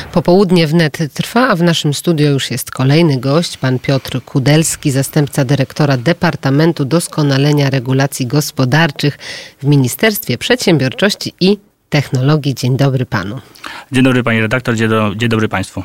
Popołudnie wnet trwa, a w naszym studiu już jest kolejny gość, pan Piotr Kudelski, zastępca dyrektora Departamentu Doskonalenia Regulacji Gospodarczych w Ministerstwie Przedsiębiorczości i Technologii. Dzień dobry panu. Dzień dobry pani redaktor, dzień dobry państwu.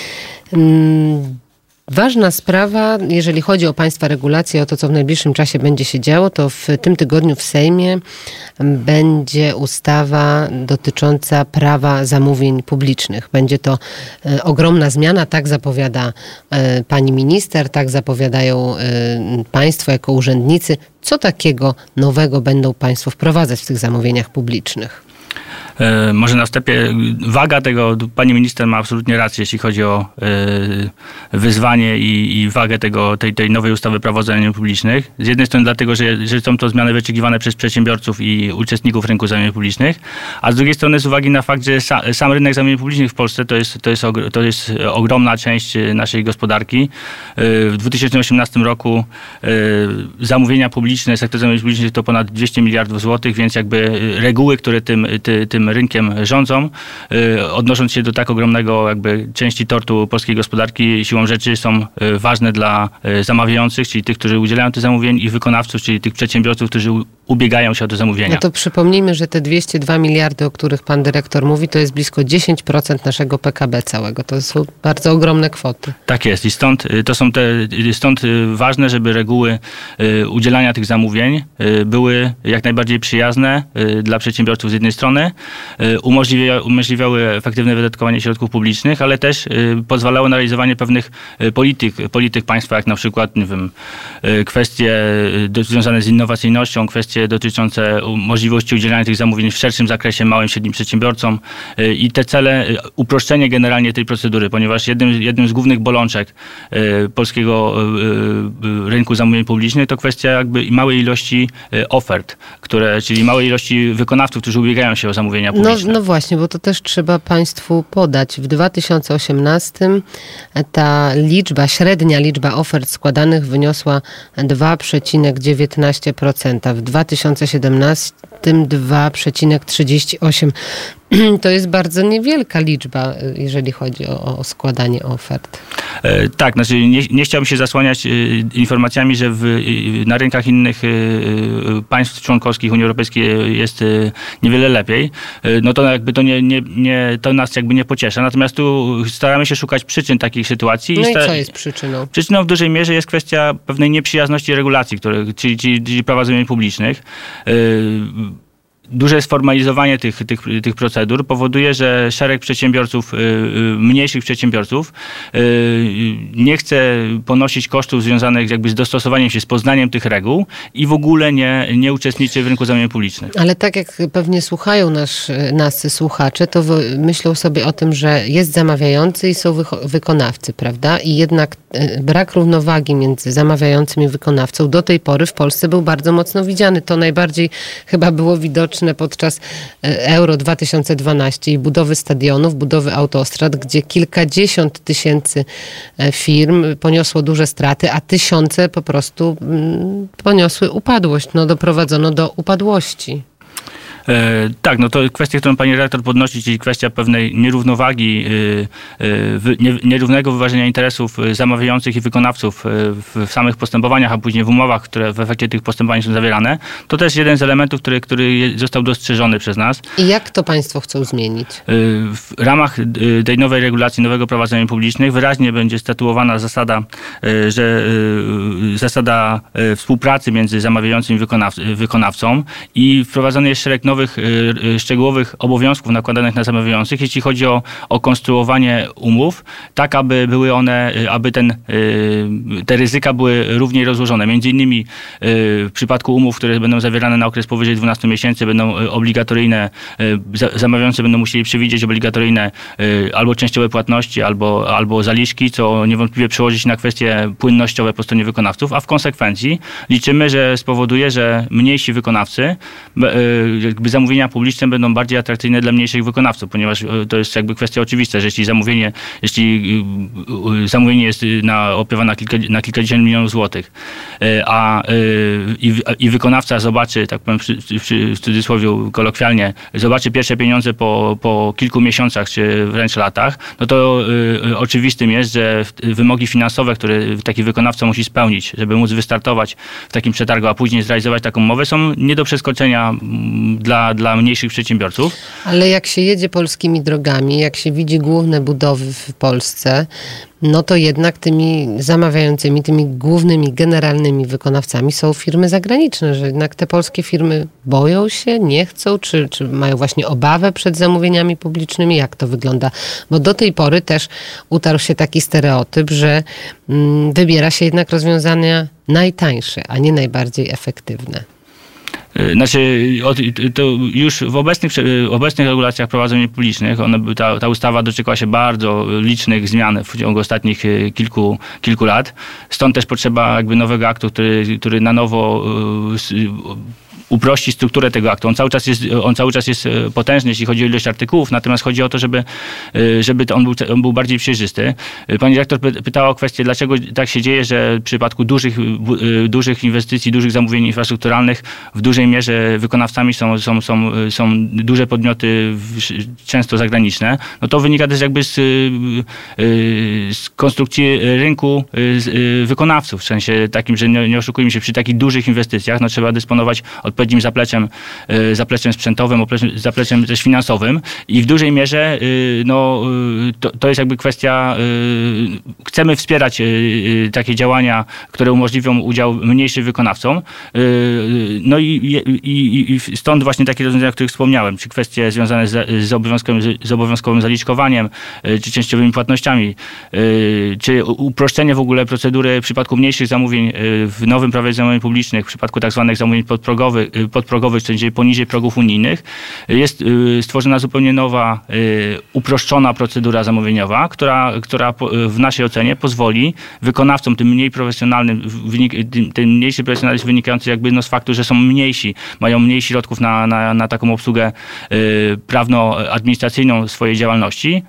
Ważna sprawa, jeżeli chodzi o państwa regulacje, o to, co w najbliższym czasie będzie się działo, to w tym tygodniu w Sejmie będzie ustawa dotycząca prawa zamówień publicznych. Będzie to ogromna zmiana, tak zapowiada pani minister, tak zapowiadają państwo jako urzędnicy. Co takiego nowego będą państwo wprowadzać w tych zamówieniach publicznych? Może na wstępie waga tego, pani minister ma absolutnie rację, jeśli chodzi o wyzwanie i wagę tej nowej ustawy Prawo o zamówieniach publicznych. Z jednej strony dlatego, że są to zmiany wyczekiwane przez przedsiębiorców i uczestników rynku zamówień publicznych, a z drugiej strony z uwagi na fakt, że sam rynek zamówień publicznych w Polsce to jest ogromna część naszej gospodarki. W 2018 roku zamówienia publiczne, sektor zamówień publicznych to ponad 200 miliardów złotych, więc jakby reguły, które tym rynkiem rządzą, odnosząc się do tak ogromnego jakby części tortu polskiej gospodarki, siłą rzeczy są ważne dla zamawiających, czyli tych, którzy udzielają tych zamówień, i wykonawców, czyli tych przedsiębiorców, którzy ubiegają się o te zamówienia. No to przypomnijmy, że te 202 miliardy, o których pan dyrektor mówi, to jest blisko 10% naszego PKB całego. To są bardzo ogromne kwoty. Tak jest i stąd ważne, żeby reguły udzielania tych zamówień były jak najbardziej przyjazne dla przedsiębiorców z jednej strony, umożliwiały efektywne wydatkowanie środków publicznych, ale też pozwalały na realizowanie pewnych polityk państwa, jak na przykład, nie wiem, kwestie związane z innowacyjnością, kwestie dotyczące możliwości udzielania tych zamówień w szerszym zakresie małym, średnim przedsiębiorcom i te cele, uproszczenie generalnie tej procedury, ponieważ jednym z głównych bolączek polskiego rynku zamówień publicznych to kwestia jakby małej ilości ofert, czyli małej ilości wykonawców, którzy ubiegają się o zamówienia publiczne. No właśnie, bo to też trzeba państwu podać. W 2018 ta średnia liczba ofert składanych wyniosła 2,19%. W 2017 2,38%. To jest bardzo niewielka liczba, jeżeli chodzi o składanie ofert. Tak, znaczy nie chciałbym się zasłaniać informacjami, że na rynkach innych państw członkowskich Unii Europejskiej jest niewiele lepiej. No to jakby to nas jakby nie pociesza. Natomiast tu staramy się szukać przyczyn takich sytuacji. No i co jest przyczyną? Przyczyną w dużej mierze jest kwestia pewnej nieprzyjazności regulacji, czyli prawa zamówień publicznych. Duże sformalizowanie tych procedur powoduje, że szereg przedsiębiorców, mniejszych przedsiębiorców nie chce ponosić kosztów związanych jakby z dostosowaniem się, z poznaniem tych reguł i w ogóle nie uczestniczy w rynku zamówień publicznych. Ale tak jak pewnie słuchają nas słuchacze, to myślą sobie o tym, że jest zamawiający i są wykonawcy, prawda? I jednak brak równowagi między zamawiającym i wykonawcą do tej pory w Polsce był bardzo mocno widziany. To najbardziej chyba było widoczne podczas Euro 2012 i budowy stadionów, budowy autostrad, gdzie kilkadziesiąt tysięcy firm poniosło duże straty, a tysiące po prostu poniosły upadłość. Doprowadzono do upadłości. Tak, no to kwestia, którą pani redaktor podnosi, czyli kwestia pewnej nierównowagi, nierównego wyważenia interesów zamawiających i wykonawców w samych postępowaniach, a później w umowach, które w efekcie tych postępowań są zawierane. To też jeden z elementów, który został dostrzeżony przez nas. I jak to państwo chcą zmienić? W ramach tej nowej regulacji, nowego prawa zamówień publicznych wyraźnie będzie statuowana zasada współpracy między zamawiającym i wykonawcą i wprowadzony jest szereg nowych, szczegółowych obowiązków nakładanych na zamawiających, jeśli chodzi o konstruowanie umów, tak aby były one, te ryzyka były równiej rozłożone. Między innymi w przypadku umów, które będą zawierane na okres powyżej 12 miesięcy, będą obligatoryjne, zamawiający będą musieli przewidzieć obligatoryjne albo częściowe płatności, albo zaliczki, co niewątpliwie przełoży się na kwestie płynnościowe po stronie wykonawców, a w konsekwencji liczymy, że spowoduje, że mniejsi wykonawcy jakby zamówienia publiczne będą bardziej atrakcyjne dla mniejszych wykonawców, ponieważ to jest jakby kwestia oczywista, że jeśli zamówienie jest opiewane na kilkadziesiąt milionów złotych, i wykonawca zobaczy, tak powiem w cudzysłowie kolokwialnie, zobaczy pierwsze pieniądze po kilku miesiącach czy wręcz latach, no to oczywistym jest, że wymogi finansowe, które taki wykonawca musi spełnić, żeby móc wystartować w takim przetargu, a później zrealizować taką umowę, są nie do przeskoczenia dla mniejszych przedsiębiorców. Ale jak się jedzie polskimi drogami, jak się widzi główne budowy w Polsce, no to jednak tymi zamawiającymi, tymi głównymi, generalnymi wykonawcami są firmy zagraniczne, że jednak te polskie firmy boją się, nie chcą, czy mają właśnie obawę przed zamówieniami publicznymi? Jak to wygląda? Bo do tej pory też utarł się taki stereotyp, że wybiera się jednak rozwiązania najtańsze, a nie najbardziej efektywne. Znaczy, to już w obecnych regulacjach prowadzeń publicznych, ta ustawa doczekała się bardzo licznych zmian w ciągu ostatnich kilku lat. Stąd też potrzeba jakby nowego aktu, który na nowo uprości strukturę tego aktu. On cały czas jest potężny, jeśli chodzi o ilość artykułów, natomiast chodzi o to, żeby on był bardziej przejrzysty. Pani dyrektor pytała o kwestię, dlaczego tak się dzieje, że w przypadku dużych inwestycji, dużych zamówień infrastrukturalnych w dużej mierze wykonawcami są duże podmioty, często zagraniczne. No to wynika też jakby z konstrukcji rynku wykonawców, w sensie takim, że nie oszukujmy się, przy takich dużych inwestycjach no trzeba dysponować odpowiednim zapleczem sprzętowym, zapleczem też finansowym i w dużej mierze to jest jakby kwestia, chcemy wspierać takie działania, które umożliwią udział mniejszym wykonawcom. No i stąd właśnie takie rozwiązania, o których wspomniałem, czy kwestie związane z obowiązkowym zaliczkowaniem, czy częściowymi płatnościami, czy uproszczenie w ogóle procedury w przypadku mniejszych zamówień w nowym prawie zamówień publicznych, w przypadku tak zwanych zamówień podprogowych, czyli poniżej progów unijnych, jest stworzona zupełnie nowa, uproszczona procedura zamówieniowa, która w naszej ocenie pozwoli wykonawcom, tym mniej profesjonalnym, ten mniejszy profesjonalizm wynikający jakby z faktu, że są mniejsi, mają mniej środków na taką obsługę prawno-administracyjną swojej działalności,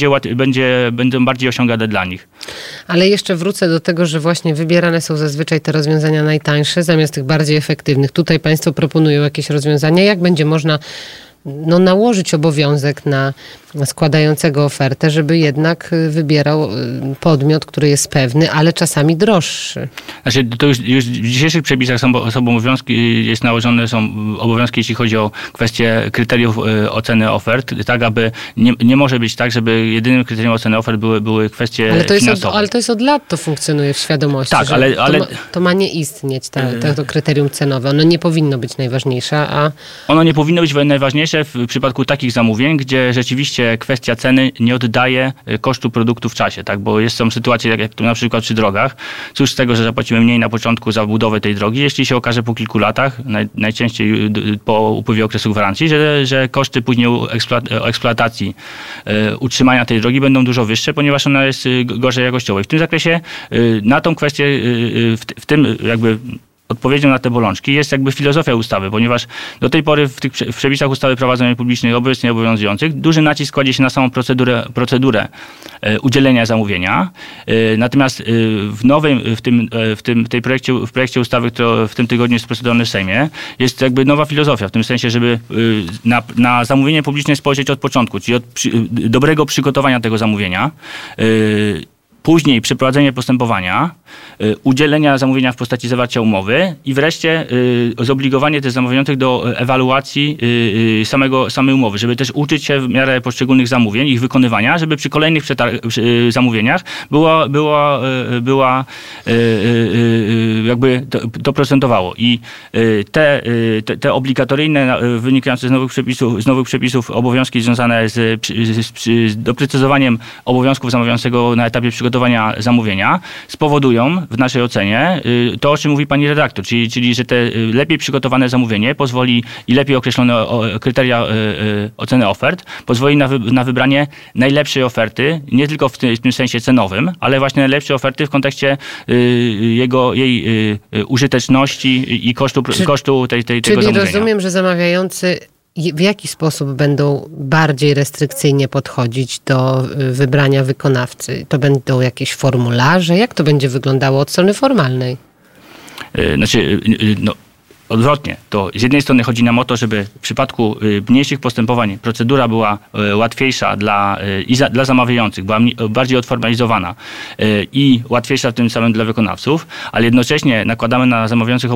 będą bardziej osiągane dla nich. Ale jeszcze wrócę do tego, że właśnie wybierane są zazwyczaj te rozwiązania najtańsze zamiast tych bardziej efektywnych. Tutaj państwo proponują jakieś rozwiązania. Jak będzie można nałożyć obowiązek na składającego ofertę, żeby jednak wybierał podmiot, który jest pewny, ale czasami droższy? Znaczy, to już w dzisiejszych przepisach są obowiązki, są obowiązki, jeśli chodzi o kwestię kryteriów oceny ofert, tak aby nie może być tak, żeby jedynym kryterium oceny ofert były kwestie finansowe. Ale to jest od lat, to funkcjonuje w świadomości, tak, ale to ma nie istnieć, to kryterium cenowe. Ono nie powinno być najważniejsze, a... Ono nie powinno być najważniejsze w przypadku takich zamówień, gdzie rzeczywiście kwestia ceny nie oddaje kosztu produktu w czasie, tak? Bo są sytuacje, jak tu na przykład przy drogach. Cóż z tego, że zapłacimy mniej na początku za budowę tej drogi, jeśli się okaże po kilku latach, najczęściej po upływie okresu gwarancji, że koszty później eksploatacji, utrzymania tej drogi będą dużo wyższe, ponieważ ona jest gorzej jakościowo. I w tym zakresie na tą kwestię, w tym jakby odpowiedzią na te bolączki jest jakby filozofia ustawy, ponieważ do tej pory w przepisach ustawy prawa zamówień publicznych obecnie obowiązujących duży nacisk kładzie się na samą procedurę udzielenia zamówienia. Natomiast w projekcie ustawy, który w tym tygodniu jest procedowany w Sejmie, jest jakby nowa filozofia, w tym sensie, żeby na zamówienie publiczne spojrzeć od początku, czyli od dobrego przygotowania tego zamówienia, później przeprowadzenie postępowania, udzielenia zamówienia w postaci zawarcia umowy i wreszcie zobligowanie też zamawiających do ewaluacji samej umowy, żeby też uczyć się w miarę poszczególnych zamówień, ich wykonywania, żeby przy kolejnych zamówieniach była jakby to procentowało. I te obligatoryjne, wynikające z nowych przepisów obowiązki związane z doprecyzowaniem obowiązków zamawiającego na etapie przygotowania zamówienia spowodują w naszej ocenie to, o czym mówi pani redaktor, czyli że te lepiej przygotowane zamówienie pozwoli i lepiej określone kryteria oceny ofert pozwoli na wybranie najlepszej oferty, nie tylko w tym sensie cenowym, ale właśnie najlepszej oferty w kontekście jej użyteczności i kosztu tego zamówienia. Czyli rozumiem, że zamawiający w jaki sposób będą bardziej restrykcyjnie podchodzić do wybrania wykonawcy? To będą jakieś formularze? Jak to będzie wyglądało od strony formalnej? Odwrotnie. To z jednej strony chodzi nam o to, żeby w przypadku mniejszych postępowań procedura była łatwiejsza dla zamawiających, była bardziej odformalizowana i łatwiejsza tym samym dla wykonawców, ale jednocześnie nakładamy na zamawiających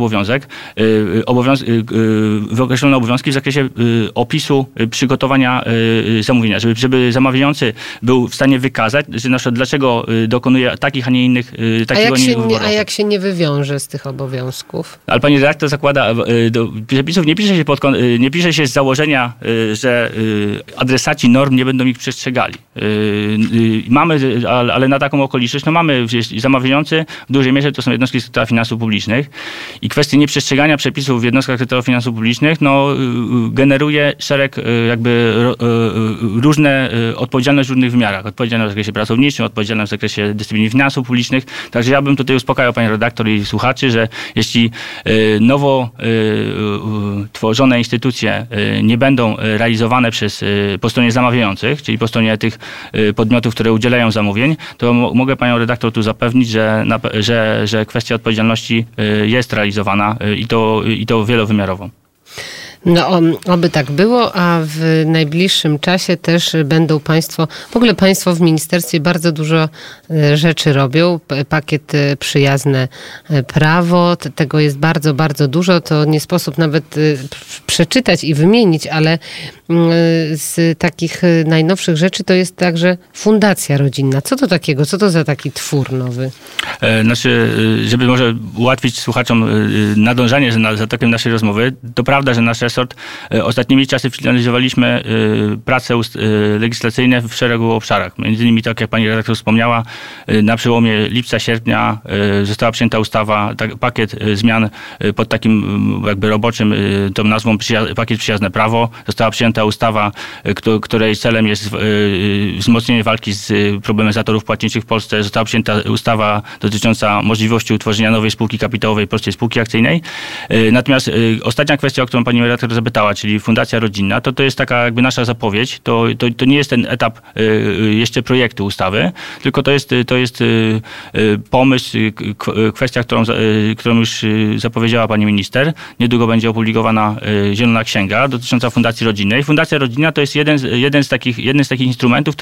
wyokreślone obowiązki w zakresie opisu przygotowania zamówienia, żeby zamawiający był w stanie wykazać, że na przykład dlaczego dokonuje takich, a nie innych wyborów. A jak się nie wywiąże z tych obowiązków? Ale pani redaktor zakłada, do przepisów nie pisze się z założenia, że adresaci norm nie będą ich przestrzegali. Ale na taką okoliczność, mamy zamawiający w dużej mierze to są jednostki sektora finansów publicznych i kwestie nieprzestrzegania przepisów w jednostkach sektora finansów publicznych generuje szereg różne odpowiedzialność w różnych wymiarach. Odpowiedzialność w zakresie pracowniczym, odpowiedzialność w zakresie dyscypliny finansów publicznych. Także ja bym tutaj uspokajał panią redaktor i słuchaczy, że jeśli nowo tworzone instytucje nie będą realizowane po stronie zamawiających, czyli po stronie tych podmiotów, które udzielają zamówień, to mogę panią redaktor tu zapewnić, że kwestia odpowiedzialności jest realizowana i to wielowymiarowo. Oby tak było, a w najbliższym czasie też będą Państwo w ministerstwie bardzo dużo rzeczy robią. Pakiet Przyjazne Prawo, tego jest bardzo, bardzo dużo. To nie sposób nawet przeczytać i wymienić, ale z takich najnowszych rzeczy to jest także Fundacja Rodzinna. Co to takiego? Co to za taki twór nowy? Żeby może ułatwić słuchaczom nadążanie za tokiem naszej rozmowy, to prawda, że nasz resort ostatnimi czasy finalizowaliśmy prace legislacyjne w szeregu obszarach. Między innymi, tak jak pani redaktor wspomniała, na przełomie lipca-sierpnia została przyjęta ustawa, pakiet zmian pod takim roboczym tą nazwą Pakiet Przyjazne Prawo. Została przyjęta ustawa, której celem jest wzmocnienie walki z problemem zatorów płatniczych w Polsce. Została przyjęta ustawa dotycząca możliwości utworzenia nowej spółki kapitałowej, prostej spółki akcyjnej. Natomiast ostatnia kwestia, o którą pani redaktor zapytała, czyli Fundacja Rodzinna, to jest taka nasza zapowiedź. To nie jest ten etap jeszcze projektu ustawy, tylko to jest pomysł, kwestia, którą już zapowiedziała pani minister. Niedługo będzie opublikowana Zielona Księga dotycząca Fundacji Rodzinnej. Fundacja Rodzinna to jest jeden z takich instrumentów,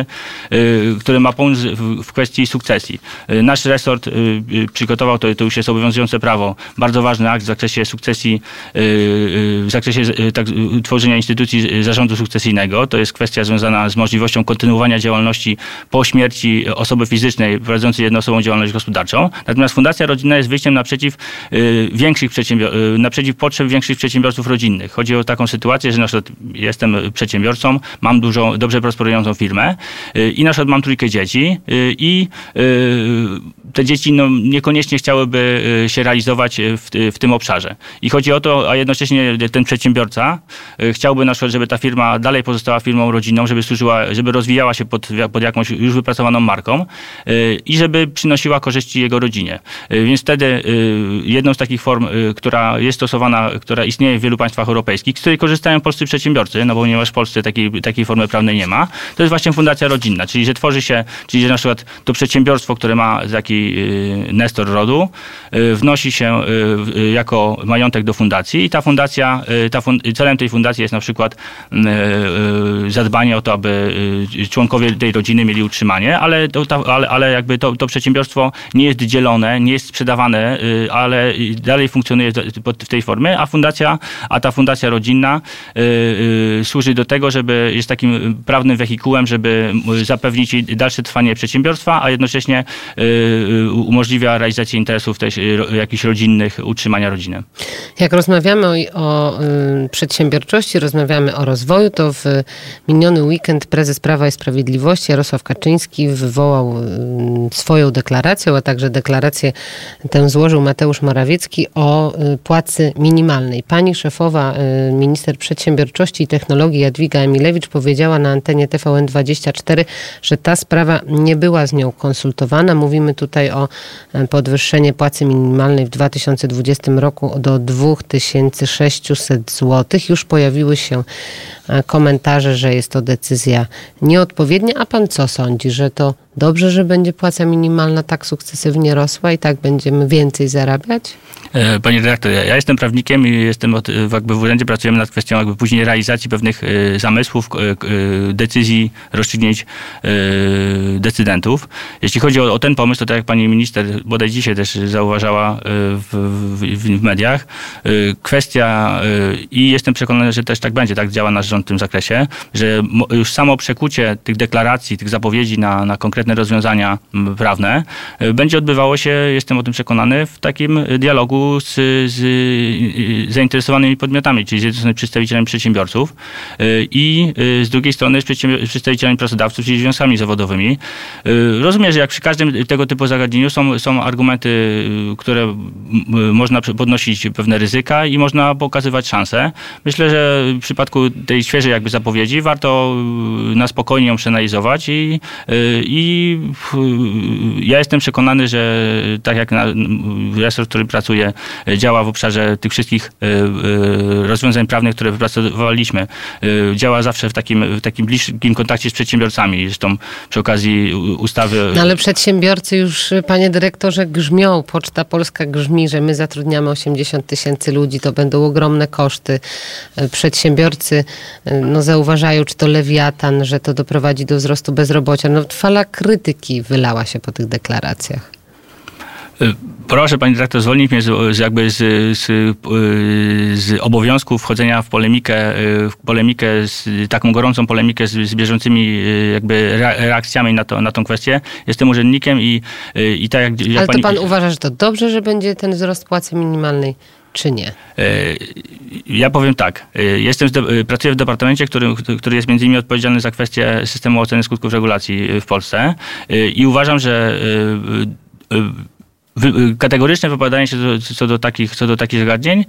który ma pomóc w kwestii sukcesji. Nasz resort przygotował, to już jest obowiązujące prawo, bardzo ważny akt w zakresie sukcesji, w zakresie tworzenia instytucji zarządu sukcesyjnego. To jest kwestia związana z możliwością kontynuowania działalności po śmierci osoby fizycznej prowadzącej jednoosobową działalność gospodarczą. Natomiast Fundacja Rodzinna jest wyjściem naprzeciw potrzeb większych przedsiębiorców rodzinnych. Chodzi o taką sytuację, że na przykład jestem przedsiębiorcą, mam dobrze prosperującą firmę i na przykład mam 3 dzieci i te dzieci niekoniecznie chciałyby się realizować w tym obszarze. I chodzi o to, a jednocześnie ten przedsiębiorca chciałby na przykład, żeby ta firma dalej pozostała firmą rodzinną, żeby rozwijała się pod jakąś już wypracowaną marką i żeby przynosiła korzyści jego rodzinie. Więc wtedy jedną z takich form, która jest stosowana, która istnieje w wielu państwach europejskich, z której korzystają polscy przedsiębiorcy, ponieważ w Polsce takiej formy prawnej nie ma, to jest właśnie Fundacja Rodzinna, czyli że na przykład to przedsiębiorstwo, które ma taki nestor rodu, wnosi się jako majątek do fundacji i celem tej fundacji jest na przykład zadbanie o to, aby członkowie tej rodziny mieli utrzymanie, ale jakby to przedsiębiorstwo nie jest dzielone, nie jest sprzedawane, ale dalej funkcjonuje w tej formie, a ta Fundacja Rodzinna służy do tego, żeby jest takim prawnym wehikułem, żeby zapewnić dalsze trwanie przedsiębiorstwa, a jednocześnie umożliwia realizację interesów też jakichś rodzinnych, utrzymania rodziny. Jak rozmawiamy o przedsiębiorczości, rozmawiamy o rozwoju, to w miniony weekend prezes Prawa i Sprawiedliwości Jarosław Kaczyński wywołał swoją deklaracją, a także deklarację tę złożył Mateusz Morawiecki o płacy minimalnej. Pani szefowa, minister przedsiębiorczości i technologii Jadwiga Emilewicz powiedziała na antenie TVN24, że ta sprawa nie była z nią konsultowana. Mówimy tutaj tutaj o podwyższenie płacy minimalnej w 2020 roku do 2600 zł. Już pojawiły się komentarze, że jest to decyzja nieodpowiednia. A pan co sądzi, że to dobrze, że będzie płaca minimalna tak sukcesywnie rosła i tak będziemy więcej zarabiać? Panie redaktor, ja jestem prawnikiem i jestem jakby w urzędzie pracujemy nad kwestią jakby później realizacji pewnych zamysłów, decyzji, rozstrzygnięć decydentów. Jeśli chodzi o ten pomysł, to tak jak pani minister bodaj dzisiaj też zauważała w mediach, kwestia i jestem przekonany, że też tak będzie, tak działa nasz rząd w tym zakresie, że już samo przekucie tych deklaracji, tych zapowiedzi na konkretne rozwiązania prawne będzie odbywało się, jestem o tym przekonany, w takim dialogu z zainteresowanymi podmiotami, czyli z jednej strony przedstawicielami przedsiębiorców i z drugiej strony z przedstawicielami pracodawców, czyli związkami zawodowymi. Rozumiem, że jak przy każdym tego typu zagadnieniu są argumenty, które można podnosić pewne ryzyka i można pokazywać szanse. Myślę, że w przypadku tej świeżej jakby zapowiedzi warto na spokojnie ją przeanalizować i ja jestem przekonany, że tak jak resort, który pracuje, działa w obszarze tych wszystkich rozwiązań prawnych, które wypracowaliśmy. Działa zawsze w takim bliskim kontakcie z przedsiębiorcami. Zresztą przy okazji ustawy... No ale przedsiębiorcy już, panie dyrektorze, grzmią. Poczta Polska grzmi, że my zatrudniamy 80 000 ludzi. To będą ogromne koszty. Przedsiębiorcy zauważają, czy to lewiatan, że to doprowadzi do wzrostu bezrobocia. Fala krytyki wylała się po tych deklaracjach. Proszę pani dyrektor zwolnić mnie z obowiązku wchodzenia w polemikę, taką gorącą polemikę z bieżącymi jakby reakcjami na tą kwestię. Jestem urzędnikiem i tak jak... Ale to pan uważa, że to dobrze, że będzie ten wzrost płacy minimalnej, czy nie? Ja powiem tak. Pracuję w departamencie, który jest między innymi odpowiedzialny za kwestię systemu oceny skutków regulacji w Polsce i uważam, że kategoryczne wypowiadanie się co do takich zagadnień.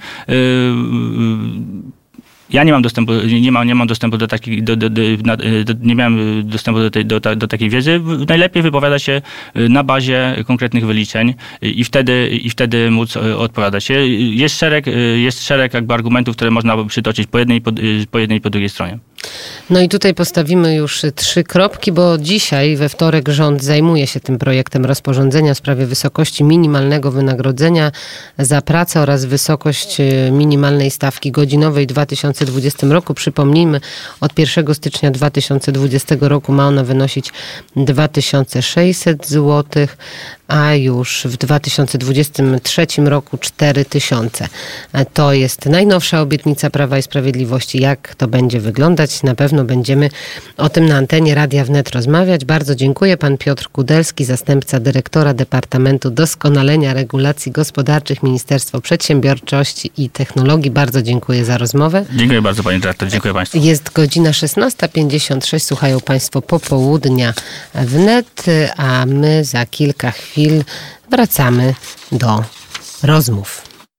Ja nie mam dostępu, nie mam dostępu nie miałem dostępu do takiej wiedzy. Najlepiej wypowiada się na bazie konkretnych wyliczeń i wtedy móc odpowiadać się. Jest szereg jakby argumentów, które można przytoczyć po jednej i po drugiej stronie. No i tutaj postawimy już 3 kropki, bo dzisiaj we wtorek rząd zajmuje się tym projektem rozporządzenia w sprawie wysokości minimalnego wynagrodzenia za pracę oraz wysokość minimalnej stawki godzinowej w 2020 roku. Przypomnijmy, od 1 stycznia 2020 roku ma ona wynosić 2600 zł, a już w 2023 roku 4000. To jest najnowsza obietnica Prawa i Sprawiedliwości. Jak to będzie wyglądać? Na pewno będziemy o tym na antenie Radia Wnet rozmawiać. Bardzo dziękuję. Pan Piotr Kudelski, zastępca dyrektora Departamentu Doskonalenia Regulacji Gospodarczych, Ministerstwo Przedsiębiorczości i Technologii. Bardzo dziękuję za rozmowę. Dziękuję bardzo, panie dyrektor. Dziękuję państwu. Jest godzina 16:56. Słuchają państwo Popołudnia Wnet, a my za kilka chwil wracamy do rozmów.